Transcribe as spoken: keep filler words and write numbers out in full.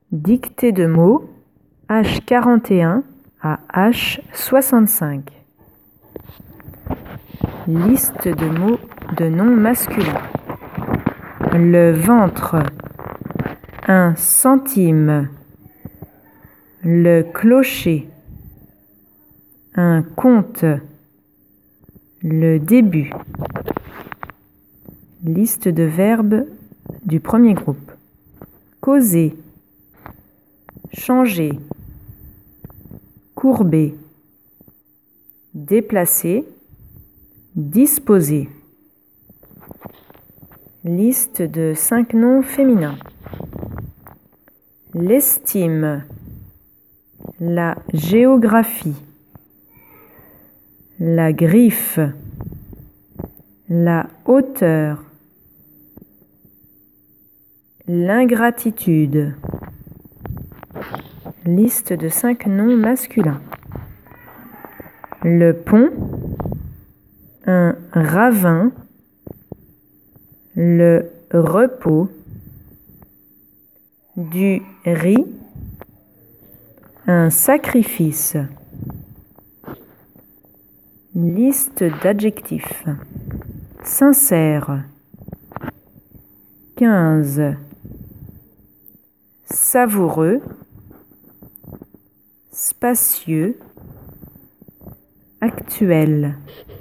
Dictée de mots H quarante et un à H soixante-cinq. Liste de mots de noms masculins. Le ventre, un centime. Le clocher, un compte. Le début. Liste de verbes du premier groupe. Causer, changer, courber, déplacer, disposer. Liste de cinq noms féminins. L'estime, la géographie, la griffe, la hauteur, l'ingratitude. Liste de cinq noms masculins. Le pont, un ravin, le repos, du riz, un sacrifice. Liste d'adjectifs. Sincère, quinze. Savoureux, spacieux, actuel.